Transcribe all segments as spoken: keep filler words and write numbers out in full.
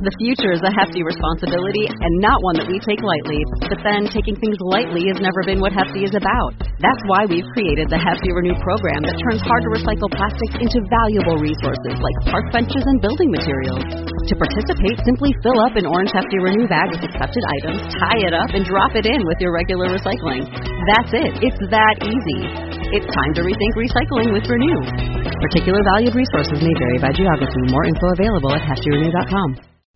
The future is a hefty responsibility and not one that we take lightly. But then, taking things lightly has never been what Hefty is about. That's why we've created the Hefty Renew program that turns hard-to-recycle plastics into valuable resources like park benches and building materials. To participate, simply fill up an orange Hefty Renew bag with accepted items, tie it up, and drop it in with your regular recycling. That's it. It's that easy. It's time to rethink recycling with Renew. Particular valued resources may vary by geography. More info available at hefty renew dot com.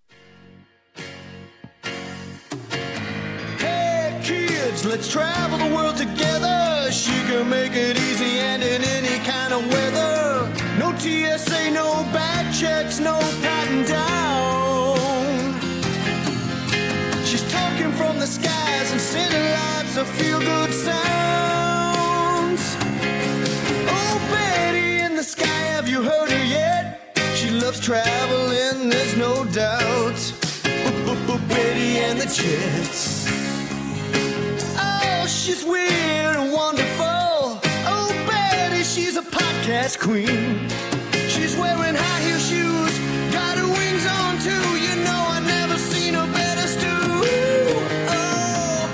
Hey kids, let's travel the world together. She can make it easy and in any kind of weather. No T S A, no bag checks, no patting down. She's talking from the skies and sending lots of feel-good sounds. Oh, Betty in the sky, have you heard her yet? She loves traveling, there's no doubt. Betty and the Jets. Oh, she's weird and wonderful. Oh, Betty, she's a podcast queen. She's wearing high heel shoes, got her wings on too. You know I never seen her better stew. Oh,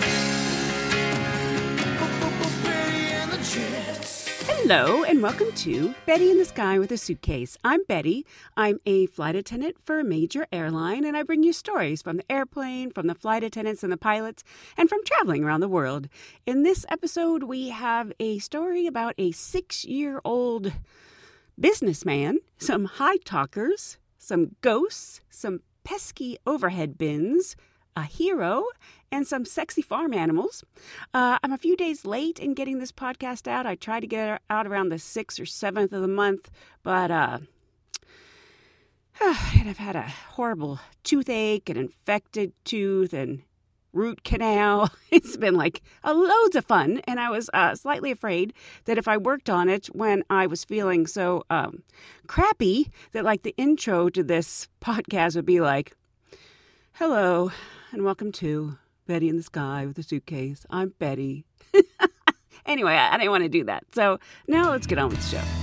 Betty and the Jets. Hello and welcome to Betty in the Sky with a Suitcase. I'm Betty. I'm a flight attendant for a major airline, and I bring you stories from the airplane, from the flight attendants and the pilots, and from traveling around the world. In this episode, we have a story about a six-year-old businessman, some high talkers, some ghosts, some pesky overhead bins, a hero, and some sexy farm animals. Uh, I'm a few days late in getting this podcast out. I tried to get it out around the sixth or seventh of the month, but uh, I've had a horrible toothache, an infected tooth, and root canal. It's been like a loads of fun, and I was uh, slightly afraid that if I worked on it when I was feeling so um, crappy, that like the intro to this podcast would be like, "Hello, and welcome to Betty in the Sky with a Suitcase. I'm Betty." Anyway, I, I didn't want to do that. So now let's get on with the show.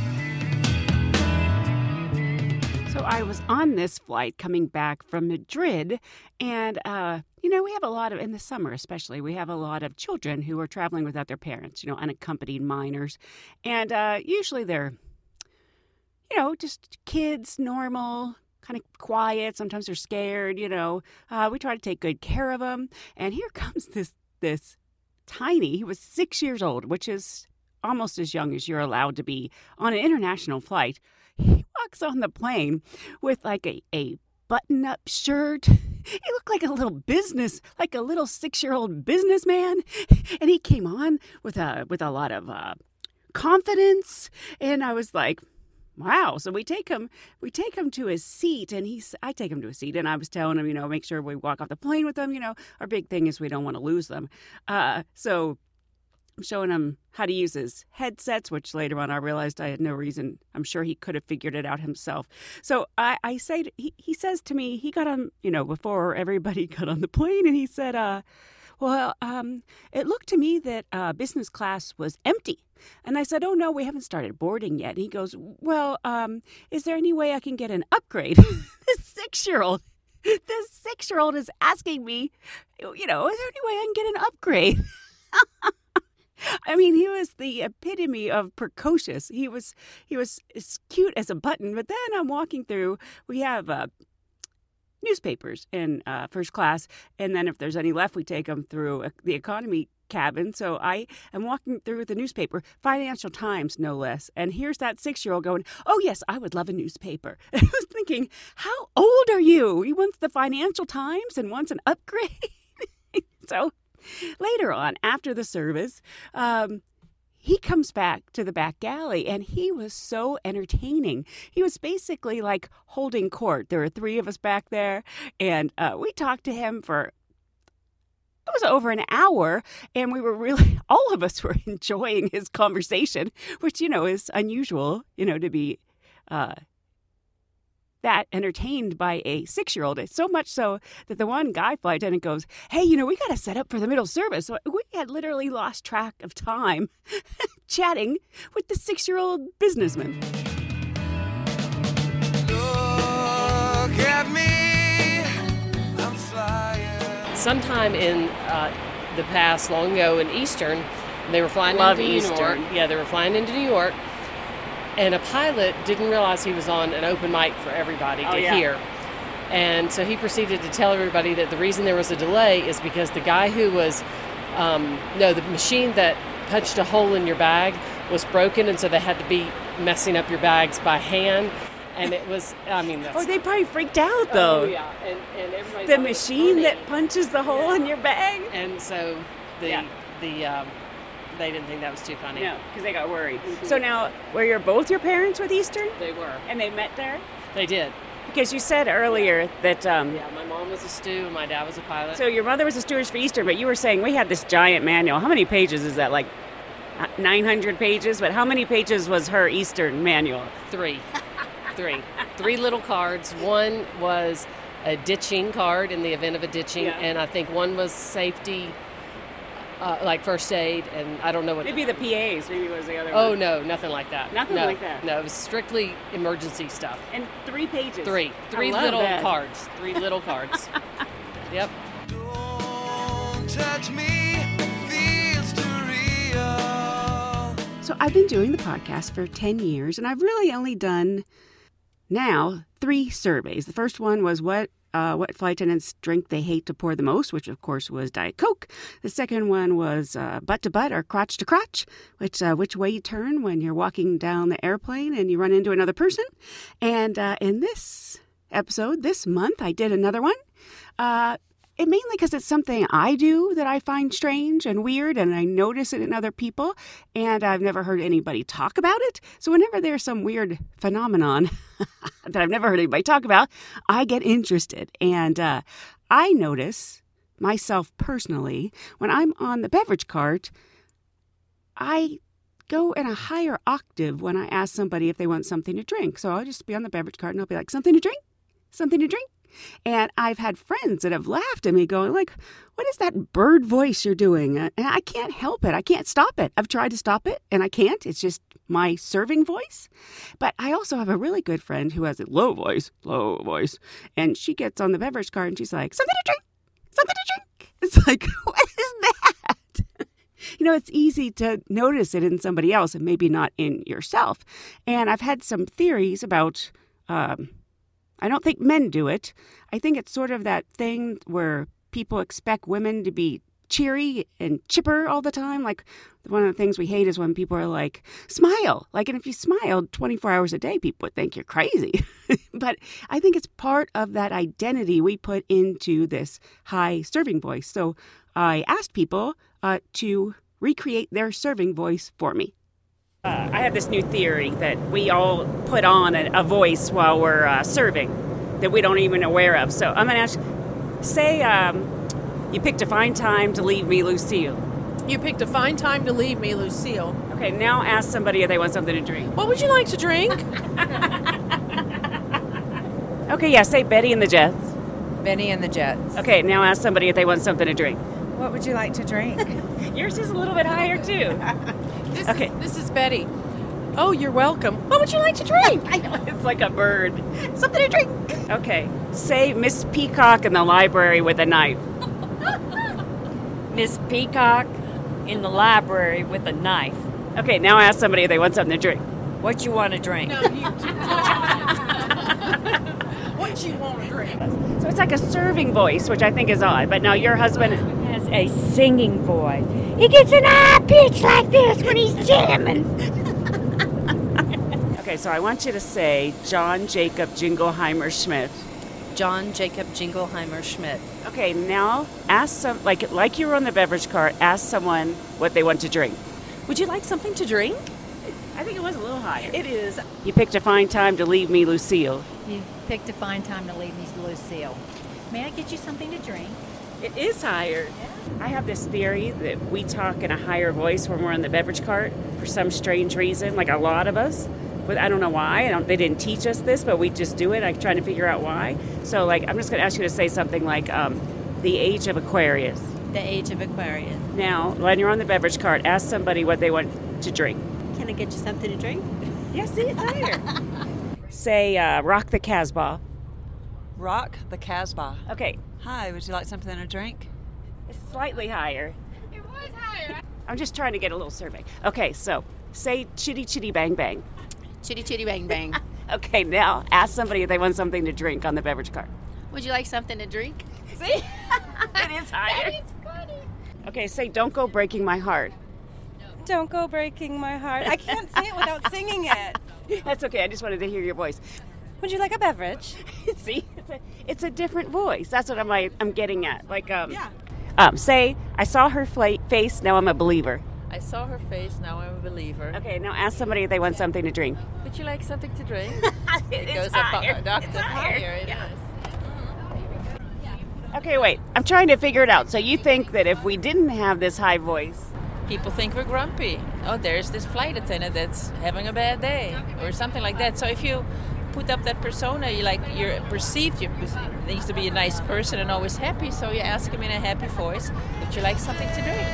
So I was on this flight coming back from Madrid, and, uh, you know, we have a lot of, in the summer especially, we have a lot of children who are traveling without their parents, you know, unaccompanied minors. And uh, usually they're, you know, just kids, normal, kind of quiet. Sometimes they're scared, you know. Uh, we try to take good care of them. And here comes this this tiny, he was six years old, which is almost as young as you're allowed to be on an international flight. He walks on the plane with like a, a button-up shirt. He looked like a little business, like a little six-year-old businessman. And he came on with a, with a lot of uh, confidence. And I was like, wow. So we take him, we take him to his seat, and he's, I take him to his seat, and I was telling him, you know, make sure we walk off the plane with them. You know, our big thing is we don't want to lose them. Uh, so I'm showing him how to use his headsets, which later on I realized I had no reason. I'm sure he could have figured it out himself. So I, I say, to, he, he says to me, he got on, you know, before everybody got on the plane, and he said, uh, well, um, it looked to me that uh, business class was empty. And I said, oh, no, we haven't started boarding yet. And he goes, well, um, is there any way I can get an upgrade? This six-year-old, this six-year-old is asking me, you know, is there any way I can get an upgrade? I mean, he was the epitome of precocious. He was he was as cute as a button. But then I'm walking through, we have uh, newspapers in uh, first class. And then if there's any left, we take them through uh, the economy cabin. So I am walking through the newspaper, Financial Times, no less. And here's that six-year-old going, oh, yes, I would love a newspaper. And I was thinking, how old are you? He wants the Financial Times and wants an upgrade. So later on, after the service, um, he comes back to the back galley, and he was so entertaining. He was basically like holding court. There were three of us back there, and uh, we talked to him for, it was over an hour, and we were really, all of us were enjoying his conversation, which, you know, is unusual, you know, to be uh, that entertained by a six-year-old. It's so much so that the one guy flight attendant goes, hey, you know, we got to set up for the middle service. So we had literally lost track of time chatting with the six-year-old businessman. Look at me. sometime in uh, the past, long ago in Eastern, they were flying Love into Eastern. New York. Yeah, they were flying into New York, and a pilot didn't realize he was on an open mic for everybody Oh, to yeah. hear. And so he proceeded to tell everybody that the reason there was a delay is because the guy who was, um, no, the machine that punched a hole in your bag was broken, and so they had to be messing up your bags by hand. And it was, I mean, that's... Oh, they probably freaked out, though. Oh, yeah. And, and everybody The thought it was machine funny. that punches the hole in your bag? And so the, Yeah. the um, they didn't think that was too funny. No, because they got worried. Mhm. So now, were your both your parents with Eastern? They were. And they met there? They did. Because you said earlier that, um, Yeah, my mom was a stew and my dad was a pilot. so your mother was a stewardess for Eastern, but you were saying we had this giant manual. How many pages is that? Like nine hundred pages? But how many pages was her Eastern manual? Three. Three. Three little cards. One was a ditching card in the event of a ditching, Yeah. and I think one was safety, uh, like first aid, and I don't know what. Maybe the P As, maybe was the other Oh, one. no, nothing like that. Nothing no, like that. No, it was strictly emergency stuff. And three pages. Three. Three love little that. cards. Three little cards. Yep. Don't touch me, feels too real. So I've been doing the podcast for ten years, and I've really only done now three surveys. The first one was what uh, what flight attendants drink they hate to pour the most, which of course was Diet Coke. The second one was uh, butt to butt or crotch to crotch, which uh, which way you turn when you're walking down the airplane and you run into another person. And uh, in this episode, this month, I did another one. Uh, It mainly because it's something I do that I find strange and weird, and I notice it in other people, and I've never heard anybody talk about it. So whenever there's some weird phenomenon that I've never heard anybody talk about, I get interested. And uh, I notice myself personally, when I'm on the beverage cart, I go in a higher octave when I ask somebody if they want something to drink. So I'll just be on the beverage cart, and I'll be like, something to drink? Something to drink? And I've had friends that have laughed at me going like, what is that bird voice you're doing? And I can't help it. I can't stop it. I've tried to stop it and I can't. It's just my serving voice. But I also have a really good friend who has a low voice, low voice. And she gets on the beverage cart and she's like, something to drink, something to drink. It's like, what is that? You know, it's easy to notice it in somebody else and maybe not in yourself. And I've had some theories about, um, I don't think men do it. I think it's sort of that thing where people expect women to be cheery and chipper all the time. Like one of the things we hate is when people are like, smile. Like, and if you smiled twenty-four hours a day, people would think you're crazy. But I think it's part of that identity we put into this high serving voice. So I asked people uh, to recreate their serving voice for me. Uh, I have this new theory that we all put on a, a voice while we're uh, serving that we don't even aware of. So I'm going to ask, say um, you picked a fine time to leave me, Lucille. You picked a fine time to leave me, Lucille. Okay, now ask somebody if they want something to drink. What would you like to drink? Okay, yeah, say Betty and the Jets. Benny and the Jets. Okay, now ask somebody if they want something to drink. What would you like to drink? Yours is a little bit higher, too. This Okay. Is, this is Betty. Oh, you're welcome. What would you like to drink? I know, it's like a bird. Something to drink. Okay, say Miss Peacock in the library with a knife. Miss Peacock in the library with a knife. Okay, now ask somebody if they want something to drink. What you want to drink? No, you do. What you want to drink? So it's like a serving voice, which I think is odd. But now your husband Has a singing voice. He gets an high pitch like this when he's jamming. Okay, so I want you to say John Jacob Jingleheimer Schmidt. John Jacob Jingleheimer Schmidt. Okay, now ask some like like you were on the beverage cart. Ask someone what they want to drink. Would you like something to drink? I think it was a little higher. It is. You picked a fine time to leave me, Lucille. You picked a fine time to leave me, Lucille. May I get you something to drink? It is higher. I have this theory that we talk in a higher voice when we're on the beverage cart for some strange reason, like a lot of us. But I don't know why. I don't, they didn't teach us this, but we just do it. I'm trying to figure out why. So, like, I'm just going to ask you to say something like um, the age of Aquarius. The age of Aquarius. Now, when you're on the beverage cart, ask somebody what they want to drink. Can I get you something to drink? Yes, see, it's higher. Say, uh, rock the Casbah. Rock the Casbah. Okay. Hi, would you like something to drink? It's slightly higher. It was higher. I'm just trying to get a little survey. Okay, so say chitty chitty bang bang. Chitty chitty bang bang. Okay, now ask somebody if they want something to drink on the beverage cart. Would you like something to drink? See? It is higher. That is funny. Okay, say don't go breaking my heart. Don't go breaking my heart. I can't say it without singing it. That's okay. I just wanted to hear your voice. Would you like a beverage? See, it's a, it's a different voice. That's what I'm like, I'm getting at. Like, um, yeah. um, say, I saw her fla- face. Now I'm a believer. I saw her face. Now I'm a believer. Okay, now ask somebody if they want something to drink. Would you like something to drink? it it goes higher. up a doctor It's higher. higher. It Yeah. is. Okay, wait. I'm trying to figure it out. So you think that if we didn't have this high voice, people think we're grumpy. Oh, there's this flight attendant that's having a bad day, or something like that. So if you put up that persona, you like you're perceived. You needs to be a nice person and always happy. So you ask him in a happy voice, "Would you like something to drink?"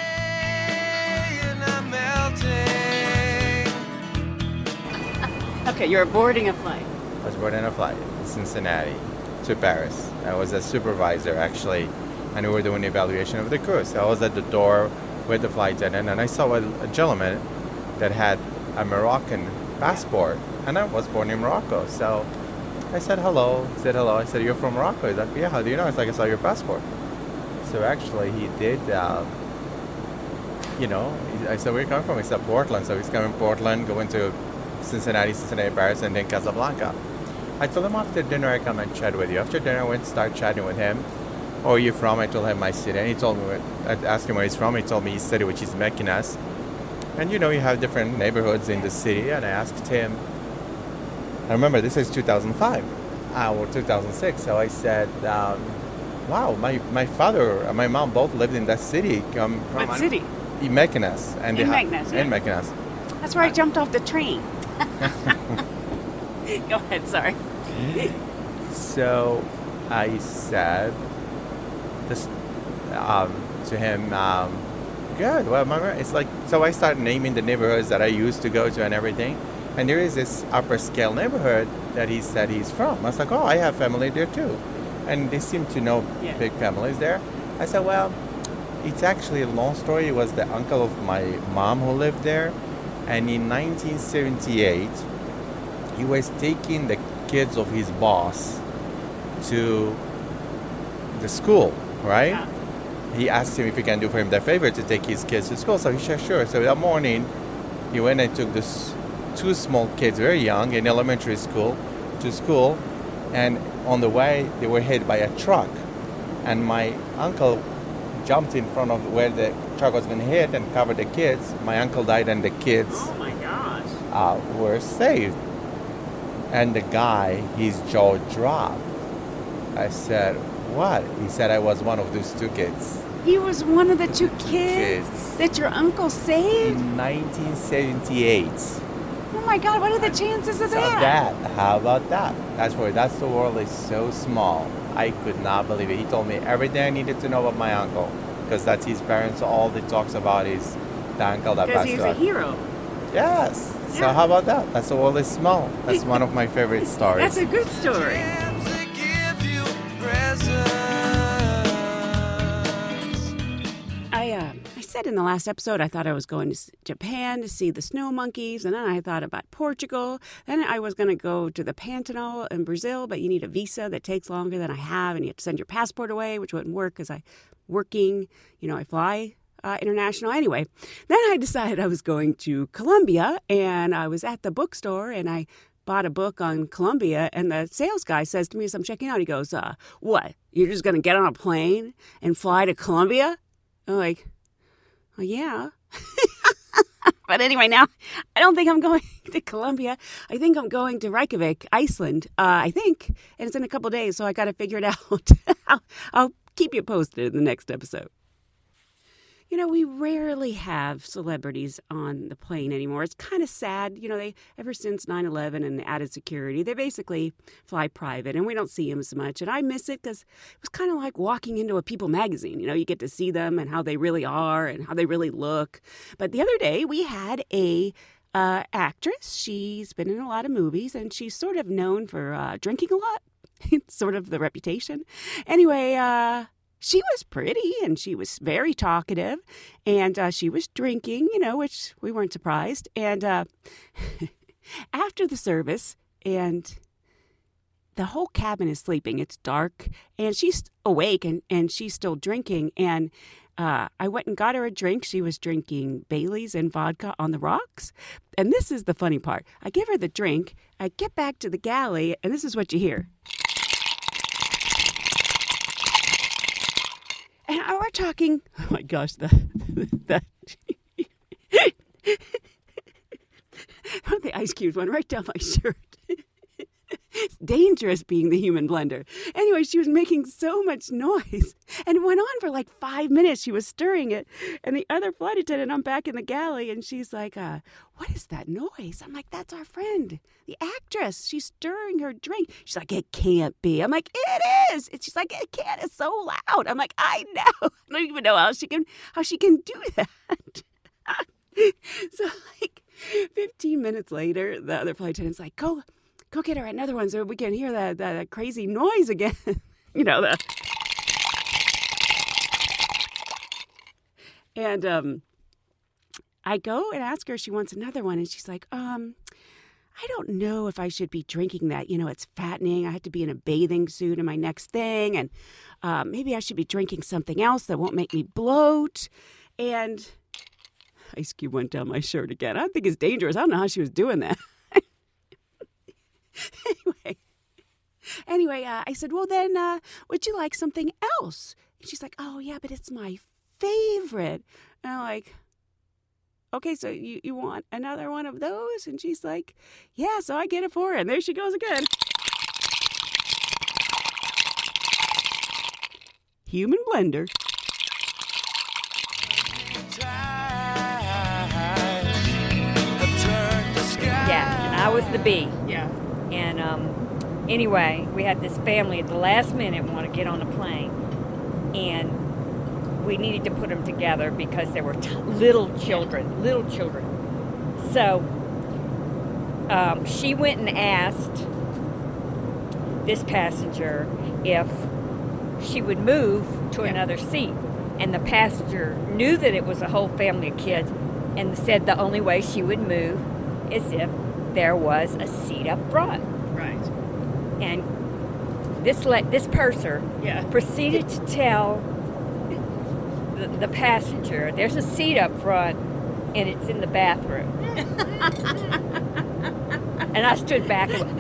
Okay, you're boarding a flight. I was boarding a flight in Cincinnati to Paris. I was a supervisor, actually, and we were doing evaluation of the cruise. I was at the door with the flight attendant, and I saw a, a gentleman that had a Moroccan passport, and I was born in Morocco. So I said hello, he said hello. I said, "You're from Morocco?" He's like, "Yeah, how do you know?" It's like, "I saw your passport." So actually, he did, uh, you know, he, I said, "Where are you coming from?" He said, "Portland." So he's coming from Portland, going to Cincinnati, Cincinnati, Paris, and then Casablanca. I told him after dinner I come and chat with you. After dinner I went to start chatting with him. "Where are you from?" I told him my city, and he told me, I asked him where he's from. He told me his city, which is Mequinez. And you know, you have different neighborhoods in the city, and I asked him, I remember this is two thousand five, uh, or two thousand six, so I said, um, wow, my, my father and my mom both lived in that city. Um, from What city? In Mequinez. And In they ha- Mequinez, yeah. In Mequinez. That's where I jumped off the train. Go ahead, sorry. So I said this um, to him, um, good, well, my, it's like, so I started naming the neighborhoods that I used to go to and everything. And there is this upper scale neighborhood that he said he's from. I was like, oh, I have family there too. And they seem to know Yeah. big families there. I said, well, it's actually a long story. It was the uncle of my mom who lived there. And in nineteen seventy-eight, he was taking the kids of his boss to the school, right? Yeah. He asked him if he can do for him the favor to take his kids to school. So he said, sure. So that morning, he went and took this two small kids, very young, in elementary school, to school. And on the way, they were hit by a truck. And my uncle jumped in front of where the truck was going to hit and covered the kids. My uncle died, and the kids Oh my gosh. uh, were saved. And the guy, his jaw dropped. I said, what? He said, I was one of those two kids. He was one of the two kids, Kids. that your uncle saved? In nineteen seventy-eight. Oh my God, what are the chances of So that? that, how about that? That's where, that's the world is so small. I could not believe it. He told me everything I needed to know about my uncle. Because that's his parents, all he talks about is the uncle that Because passed he's away. a hero. Yes. So Yeah. how about that? That's the world is small. That's one of my favorite stories. That's a good story. I uh, I said in the last episode I thought I was going to s- Japan to see the snow monkeys, and then I thought about Portugal. Then I was going to go to the Pantanal in Brazil, but you need a visa that takes longer than I have, and you have to send your passport away, which wouldn't work because I working. You know, I fly uh, international anyway. Then I decided I was going to Colombia, and I was at the bookstore, and I bought a book on Colombia, and the sales guy says to me as I'm checking out, he goes, uh, what, you're just going to get on a plane and fly to Colombia? I'm like, well, yeah. But anyway, now I don't think I'm going to Colombia. I think I'm going to Reykjavik, Iceland, uh, I think. And it's in a couple days, so I got to figure it out. I'll, I'll keep you posted in the next episode. You know, we rarely have celebrities on the plane anymore. It's kind of sad. You know, they ever since nine eleven and the added security, they basically fly private, and we don't see them as much. And I miss it because it was kind of like walking into a People magazine. You know, you get to see them and how they really are and how they really look. But the other day, we had a uh, actress. She's been in a lot of movies, and she's sort of known for uh, drinking a lot. Sort of the reputation. Anyway, uh... she was pretty and she was very talkative, and uh, she was drinking, you know, which we weren't surprised. And uh, after the service, and the whole cabin is sleeping. It's dark, and she's awake, and, and she's still drinking. And uh, I went and got her a drink. She was drinking Bailey's and vodka on the rocks. And this is the funny part. I give her the drink. I get back to the galley, and this is what you hear. And we're talking, oh my gosh, the, the, the ice cubes went right down my shirt. It's dangerous being the human blender. Anyway, she was making so much noise, and it went on for like five minutes. She was stirring it, and the other flight attendant, I'm back in the galley, and she's like, uh, what is that noise? I'm like, that's our friend, the actress. She's stirring her drink. She's like, it can't be. I'm like, it is. And she's like, it can't. It's so loud. I'm like, I know. I don't even know how she can, how she can do that. So like fifteen minutes later, the other flight attendant's like, go, Go get her another one so we can hear that, that, that crazy noise again. You know, the... And um, I go and ask her if she wants another one, and she's like, um, I don't know if I should be drinking that. You know, it's fattening. I have to be in a bathing suit in my next thing, and uh, maybe I should be drinking something else that won't make me bloat. And ice cube went down my shirt again. I think it's dangerous. I don't know how she was doing that. Anyway, anyway, uh, I said, well, then, uh, would you like something else? And she's like, oh, yeah, but it's my favorite. And I'm like, okay, so you, you want another one of those? And she's like, yeah, so I get it for her. And there she goes again. Human blender. Yeah, and I was the bee. Yeah. And um, anyway, we had this family at the last minute want to get on a plane. And we needed to put them together because there were t- little children, little children. So um, she went and asked this passenger if she would move to yeah. another seat. And the passenger knew that it was a whole family of kids and said the only way she would move is if there was a seat up front. Right. And this le- this purser yeah. proceeded to tell the, the passenger, there's a seat up front and it's in the bathroom. And I stood back and,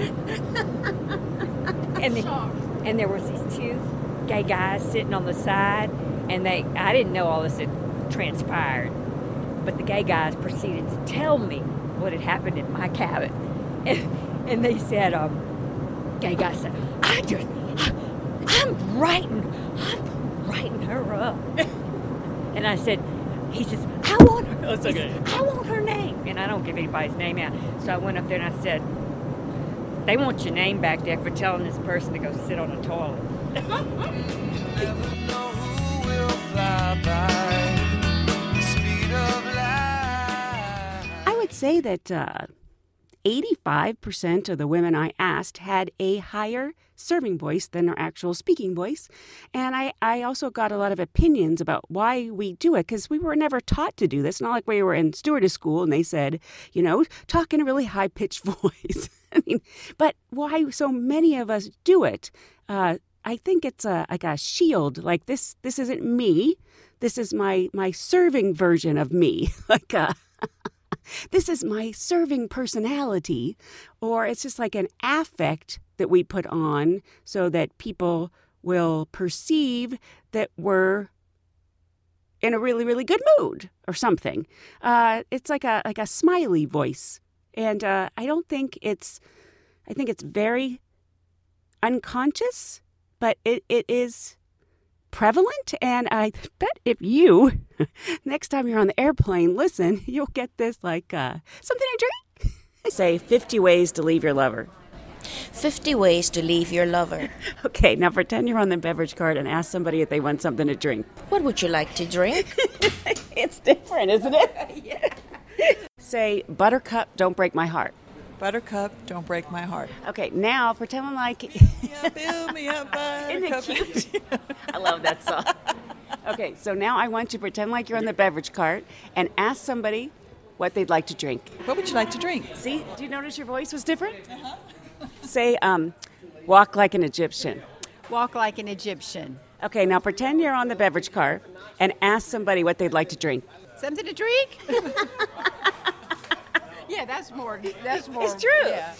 and, the, and there was these two gay guys sitting on the side, and they I didn't know all this had transpired, but the gay guys proceeded to tell me what had happened in my cabin. And, and they said, um, gay guy said, I just, I, I'm writing, I'm writing her up. And I said, he says, I want her, That's okay. says, I want her name. And I don't give anybody's name out. So I went up there and I said, they want your name back there for telling this person to go sit on a toilet. Never know who will fly by the speed of light. I would say that uh, eighty-five percent of the women I asked had a higher serving voice than their actual speaking voice. And I, I also got a lot of opinions about why we do it, because we were never taught to do this. Not like we were in stewardess school and they said, you know, talk in a really high-pitched voice. I mean, but why so many of us do it? Uh, I think it's a, like a shield. Like this, this isn't me. This is my my serving version of me. Like a, this is my serving personality, or it's just like an affect that we put on so that people will perceive that we're in a really, really good mood or something. Uh, it's like a like a smiley voice, and uh, I don't think it's. I think it's very unconscious. But it, it is prevalent, and I bet if you, next time you're on the airplane, listen, you'll get this like, uh, something to drink? Say fifty ways to leave your lover. fifty ways to leave your lover. Okay, now pretend you're on the beverage cart and ask somebody if they want something to drink. What would you like to drink? It's different, isn't it? Yeah. Say, Buttercup, don't break my heart. Buttercup, don't break my heart. Okay, now pretend like... Yeah, build me up, Buttercup. Isn't it cute? I love that song. Okay, so now I want you to pretend like you're on the beverage cart and ask somebody what they'd like to drink. What would you like to drink? See, do you notice your voice was different? Uh-huh. Say, um, walk like an Egyptian. Walk like an Egyptian. Okay, now pretend you're on the beverage cart and ask somebody what they'd like to drink. Something to drink? Yeah, that's more. That's more. It's true. Yeah.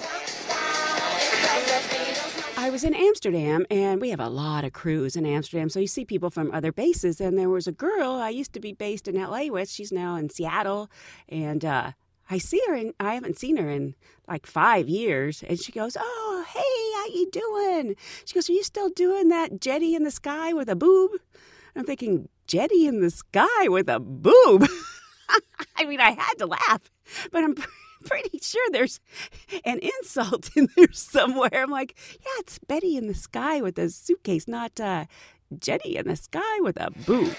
I was in Amsterdam, and we have a lot of crews in Amsterdam, so you see people from other bases. And there was a girl I used to be based in L A with. She's now in Seattle, and uh, I see her, and I haven't seen her in like five years. And she goes, "Oh, hey, how you doing?" She goes, "Are you still doing that jetty in the sky with a boob?" I'm thinking, jetty in the sky with a boob? I mean, I had to laugh, but I'm pretty sure there's an insult in there somewhere. I'm like, yeah, it's Betty in the sky with a suitcase, not uh, Jetty in the sky with a boob.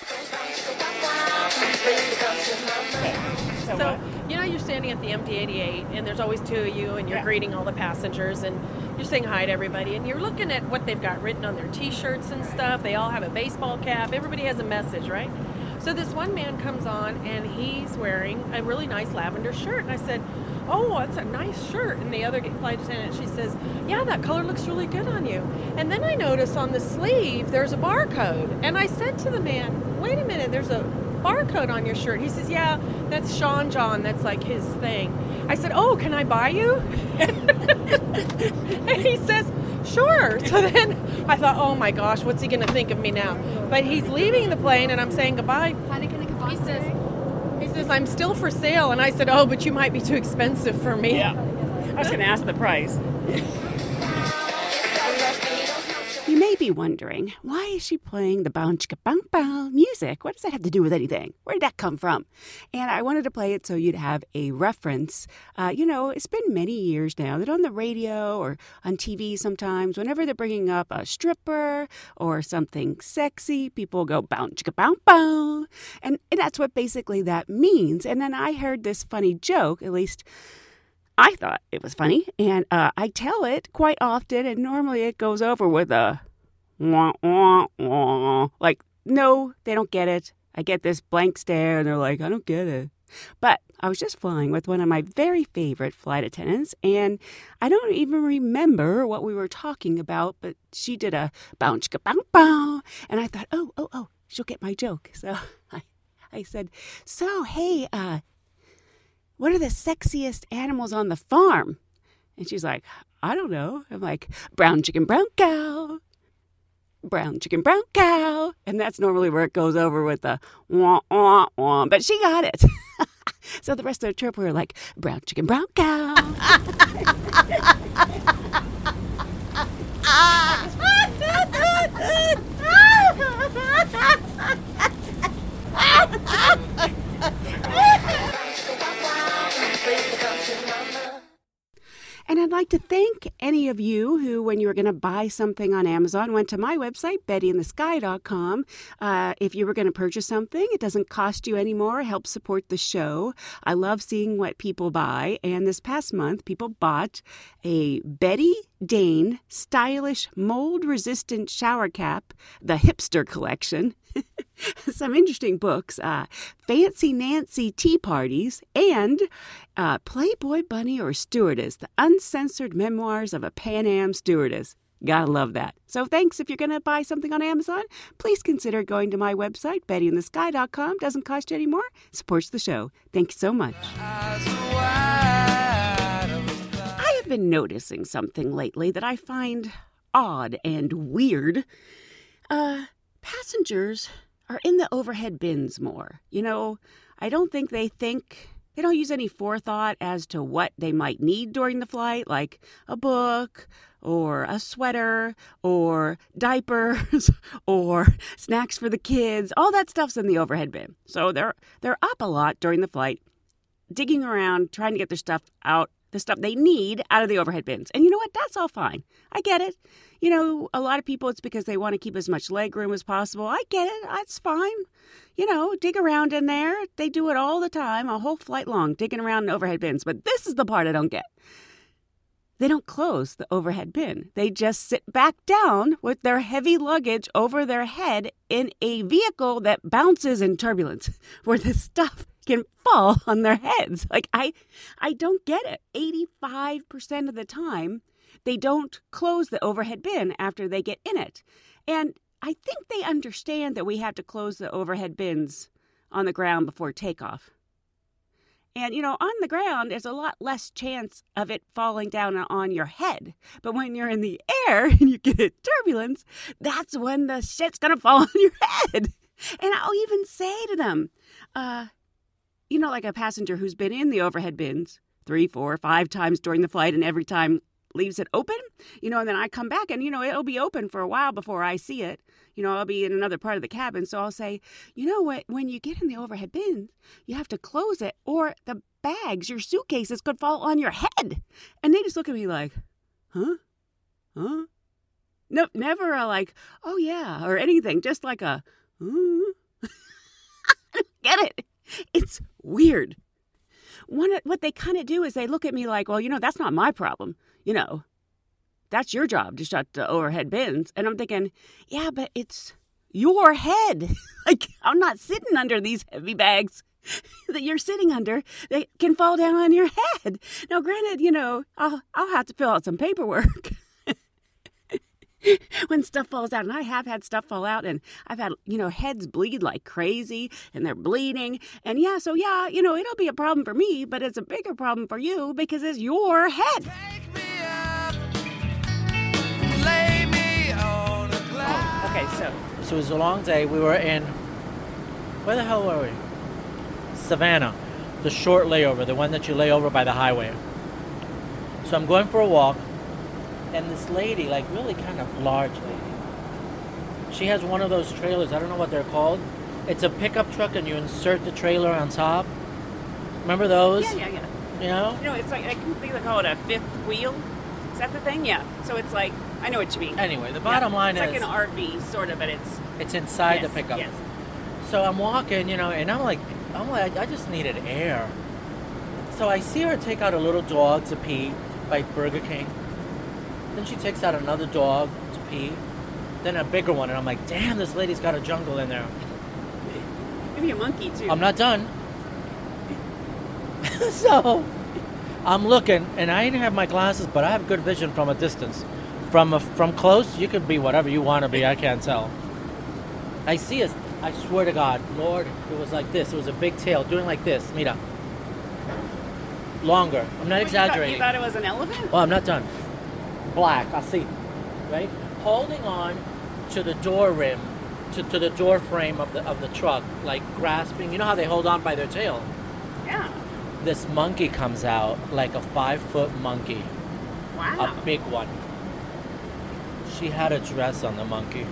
So, so you know, you're standing at the M D eighty-eight, and there's always two of you, and you're yeah. greeting all the passengers, and you're saying hi to everybody, and you're looking at what they've got written on their T-shirts and stuff. They all have a baseball cap. Everybody has a message, right? So this one man comes on, and he's wearing a really nice lavender shirt. And I said, "Oh, that's a nice shirt." And the other flight attendant, she says, "Yeah, that color looks really good on you." And then I notice on the sleeve, there's a barcode. And I said to the man, "Wait a minute, there's a barcode on your shirt." He says, "Yeah, that's Sean John. That's like his thing." I said, "Oh, can I buy you?" And he says, "Sure." So then I thought, oh my gosh, what's he going to think of me now? But he's leaving the plane, and I'm saying goodbye. He says, he says, "I'm still for sale." And I said, "Oh, but you might be too expensive for me." Yeah. I was going to ask the price. You may be wondering, why is she playing the bounce bounce bounce music? What does that have to do with anything? Where did that come from? And I wanted to play it so you'd have a reference. Uh, you know, it's been many years now that on the radio or on T V sometimes, whenever they're bringing up a stripper or something sexy, people go bounce bounce bounce. And, and that's what basically that means. And then I heard this funny joke, at least I thought it was funny, and uh, I tell it quite often, and normally it goes over with a wah, wah, wah. Like, no, they don't get it. I get this blank stare, and they're like, I don't get it. But I was just flying with one of my very favorite flight attendants, and I don't even remember what we were talking about, but she did a bounce, bounce, bounce, and I thought, oh, oh, oh, she'll get my joke. So I, I said, so, hey, uh, what are the sexiest animals on the farm? And she's like, I don't know. I'm like, brown chicken, brown cow. Brown chicken, brown cow. And that's normally where it goes over with the wah, wah, wah. But she got it. So the rest of the trip, we were like, brown chicken, brown cow. And I'd like to thank any of you who, when you were going to buy something on Amazon, went to my website, betty in the sky dot com. Uh, if you were going to purchase something, it doesn't cost you any more. It helps support the show. I love seeing what people buy. And this past month, people bought a Betty Dane stylish mold-resistant shower cap, the Hipster Collection, some interesting books, uh, Fancy Nancy Tea Parties, and uh, Playboy Bunny or Stewardess, the uncensored memoirs of a Pan Am stewardess. Gotta love that. So thanks. If you're going to buy something on Amazon, please consider going to my website, betty in the sky dot com. Doesn't cost you any more. Supports the show. Thank you so much. I have been noticing something lately that I find odd and weird. Uh, passengers are in the overhead bins more. You know, I don't think they think, they don't use any forethought as to what they might need during the flight, like a book or a sweater or diapers or snacks for the kids. All that stuff's in the overhead bin. So they're they're up a lot during the flight, digging around, trying to get their stuff out the stuff they need out of the overhead bins. And you know what? That's all fine. I get it. You know, a lot of people, it's because they want to keep as much leg room as possible. I get it. That's fine. You know, dig around in there. They do it all the time, a whole flight long, digging around in overhead bins. But this is the part I don't get. They don't close the overhead bin. They just sit back down with their heavy luggage over their head in a vehicle that bounces in turbulence, where the stuff can fall on their heads. Like, I, I don't get it. eighty-five percent of the time, they don't close the overhead bin after they get in it. And I think they understand that we have to close the overhead bins on the ground before takeoff. And, you know, on the ground, there's a lot less chance of it falling down on your head. But when you're in the air and you get turbulence, that's when the shit's going to fall on your head. And I'll even say to them, uh, you know, like a passenger who's been in the overhead bins three, four, five times during the flight and every time leaves it open, you know, and then I come back and, you know, it'll be open for a while before I see it. You know, I'll be in another part of the cabin. So I'll say, you know what, when you get in the overhead bin, you have to close it or the bags, your suitcases could fall on your head. And they just look at me like, huh? Huh? No, never a like, oh yeah, or anything. Just like a, huh? Get it? It's weird. One, what they kind of do is they look at me like, well, you know, that's not my problem. You know, that's your job to shut the overhead bins. And I'm thinking, yeah, but it's your head. Like, I'm not sitting under these heavy bags that you're sitting under that can fall down on your head. Now, granted, you know, I'll, I'll have to fill out some paperwork when stuff falls out. And I have had stuff fall out, and I've had, you know, heads bleed like crazy, and they're bleeding. And yeah, so yeah, you know, it'll be a problem for me, but it's a bigger problem for you because it's your head. Okay, so so it was a long day. We were in, where the hell were we? Savannah, the short layover, the one that you lay over by the highway. So I'm going for a walk, and this lady, like really kind of large lady, she has one of those trailers. I don't know what they're called. It's a pickup truck, and you insert the trailer on top. Remember those? Yeah, yeah, yeah. You know? You know, it's like, I can think they call it a fifth wheel. Is that the thing? Yeah. So it's like, I know what you mean. Anyway, the bottom yeah. line it's is... It's like an R V, sort of, but it's... It's inside yes, the pickup. Yes. So I'm walking, you know, and I'm like, I'm like, I just needed air. So I see her take out a little dog to pee by Burger King. Then she takes out another dog to pee. Then a bigger one, and I'm like, damn, this lady's got a jungle in there. Maybe a monkey, too. I'm not done. So I'm looking, and I didn't have my glasses, but I have good vision from a distance. From a, from close, you could be whatever you want to be. I can't tell. I see a, I swear to God, Lord, it was like this. It was a big tail doing like this. Mira. Longer. I'm not What, exaggerating. You thought, you thought it was an elephant? Well, I'm not done. Black. I see. Right? Holding on to the door rim, to, to the door frame of the of the truck, like grasping. You know how they hold on by their tail? Yeah. This monkey comes out like a five-foot monkey. Wow. A big one. She had a dress on the monkey.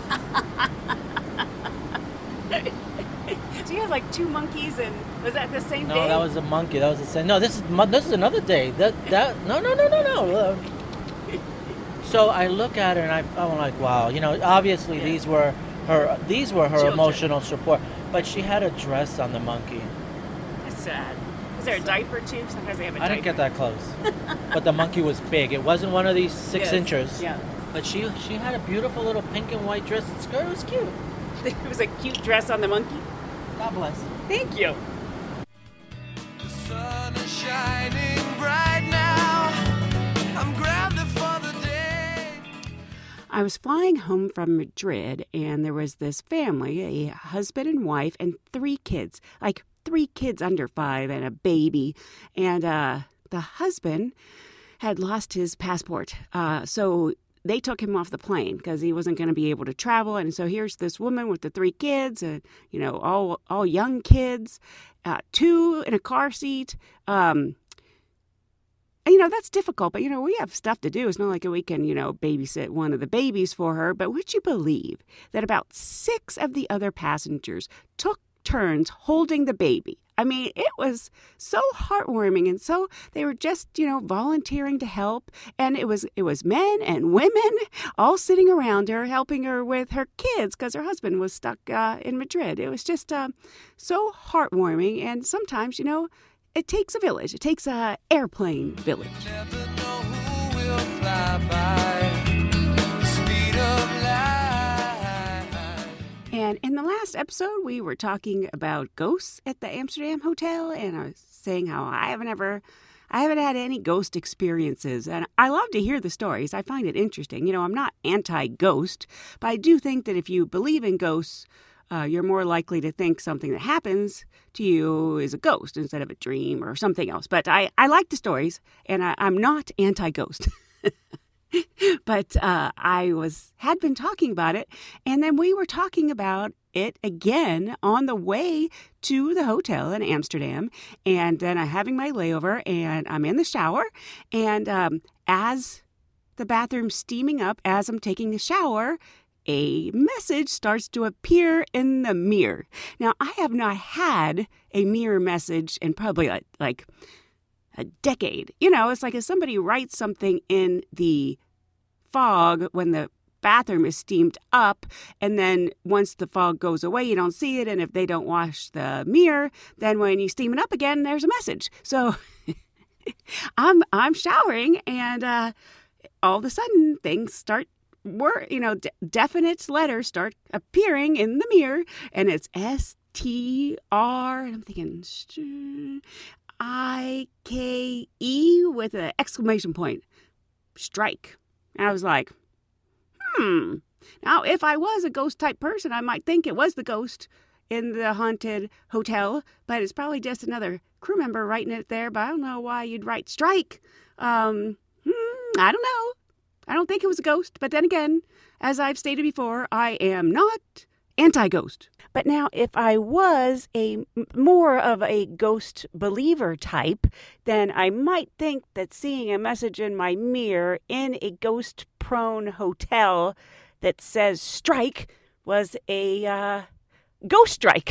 So you had like two monkeys, and was that the same No, day? that was a monkey. That was the same. No, this is mo- this is another day. That that no no no no no. Uh, so I look at her and I I'm like, wow. You know, obviously Yeah. these were her these were her Children. emotional support. But she had a dress on the monkey. That's sad. Is there a diaper too? Sometimes they have a I diaper. didn't get that close. But the monkey was big. It wasn't one of these six Yes. inchers. Yeah. But she she had a beautiful little pink and white dress and skirt. It was cute. It was a cute dress on the monkey. God bless. Thank you. The sun is shining bright now. I'm grounded for the day. I was flying home from Madrid, and there was this family, a husband and wife, and three kids, like three kids under five and a baby. And uh, the husband had lost his passport. Uh, so they took him off the plane because he wasn't going to be able to travel. And so here's this woman with the three kids, and, you know, all all young kids, uh, two in a car seat. Um, and, you know, that's difficult, but, you know, we have stuff to do. It's not like we can, you know, babysit one of the babies for her. But would you believe that about six of the other passengers took turns holding the baby. I mean, it was so heartwarming, and so they were just, you know, volunteering to help, and it was it was men and women all sitting around her, helping her with her kids because her husband was stuck uh, in Madrid. It was just uh, so heartwarming, and sometimes, you know, it takes a village. It takes a airplane village. And in the last episode, we were talking about ghosts at the Amsterdam Hotel, and I was saying how I haven't ever, I haven't had any ghost experiences, and I love to hear the stories. I find it interesting. You know, I'm not anti-ghost, but I do think that if you believe in ghosts, uh, you're more likely to think something that happens to you is a ghost instead of a dream or something else. But I, I like the stories, and I, I'm not anti-ghost. But uh, I was had been talking about it, and then we were talking about it again on the way to the hotel in Amsterdam, and then I'm having my layover, and I'm in the shower, and um, as the bathroom's steaming up, as I'm taking a shower, a message starts to appear in the mirror. Now, I have not had a mirror message in probably like, like a decade. You know, it's like if somebody writes something in the fog when the bathroom is steamed up, and then once the fog goes away, you don't see it. And if they don't wash the mirror, then when you steam it up again, there's a message. So I'm I'm showering, and uh, all of a sudden things start were you know d- definite letters start appearing in the mirror, and it's S T R, and I'm thinking st- I K E with an exclamation point. Strike. And I was like, hmm. Now, if I was a ghost-type person, I might think it was the ghost in the haunted hotel, but it's probably just another crew member writing it there, but I don't know why you'd write strike. Um, hmm, I don't know. I don't think it was a ghost, but then again, as I've stated before, I am not anti-ghost. But now, if I was a more of a ghost believer type, then I might think that seeing a message in my mirror in a ghost-prone hotel that says strike was a uh, ghost strike.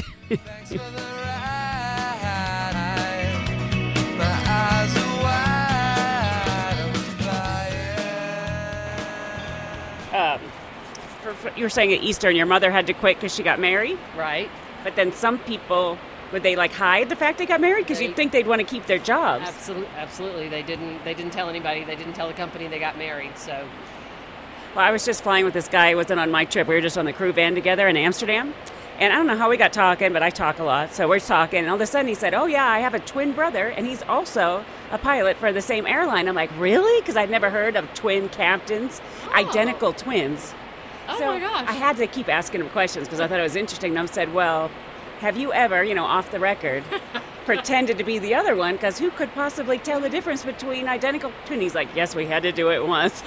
um. You were saying at Easter, and your mother had to quit because she got married? Right. But then some people, would they like hide the fact they got married? Because you'd think they'd want to keep their jobs. Absolutely, absolutely. They didn't. They didn't tell anybody. They didn't tell the company they got married. So. Well, I was just flying with this guy. He wasn't on my trip. We were just on the crew van together in Amsterdam. And I don't know how we got talking, but I talk a lot. So we're talking, and all of a sudden he said, oh, yeah, I have a twin brother, and he's also a pilot for the same airline. I'm like, really? Because I'd never heard of twin captains, oh. identical twins. Oh, so my gosh. I had to keep asking him questions because I thought it was interesting. And I said, well, have you ever, you know, off the record, pretended to be the other one? Because who could possibly tell the difference between identical twins? He's like, yes, we had to do it once.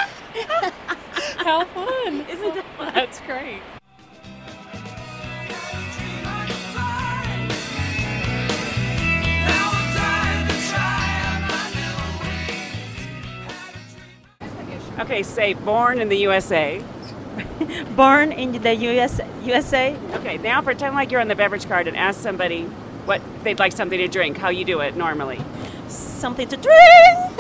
How fun. Isn't that fun? That's great. Okay, say born in the U S A. Born in the U S U S A. Okay, now pretend like you're on the beverage cart and ask somebody what if they'd like something to drink. How you do it normally? Something to drink.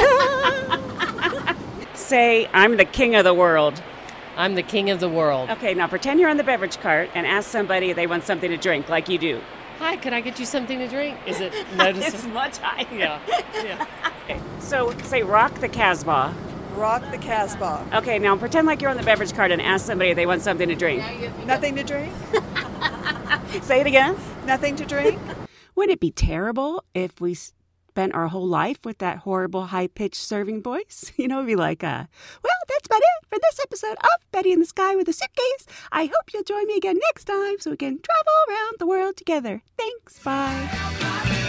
Say, I'm the king of the world. I'm the king of the world. Okay, now pretend you're on the beverage cart and ask somebody if they want something to drink, like you do. Hi, can I get you something to drink? Is it noticeable? It's much higher. Yeah. yeah. Okay, so say, rock the Casbah. Rock the Casbah. Okay, now pretend like you're on the beverage cart and ask somebody if they want something to drink. Nothing to drink? Say it again. Nothing to drink? Wouldn't it be terrible if we spent our whole life with that horrible high-pitched serving voice? You know, it'd be like, uh, well, that's about it for this episode of Betty in the Sky with a Suitcase. I hope you'll join me again next time so we can travel around the world together. Thanks, bye.